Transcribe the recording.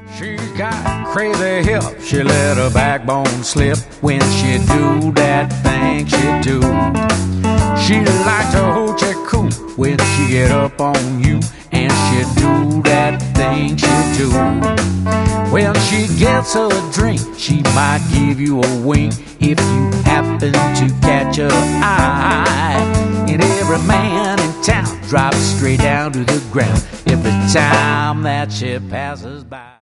She got crazy hips, she let her backbone slip when she do that thing she do. She like to hold you cool when she get up on you, and she do that thing she do. When she gets her a drink, she might give you a wink if you happen to catch her eye. And every man in town drops straight down to the ground every time that she passes by.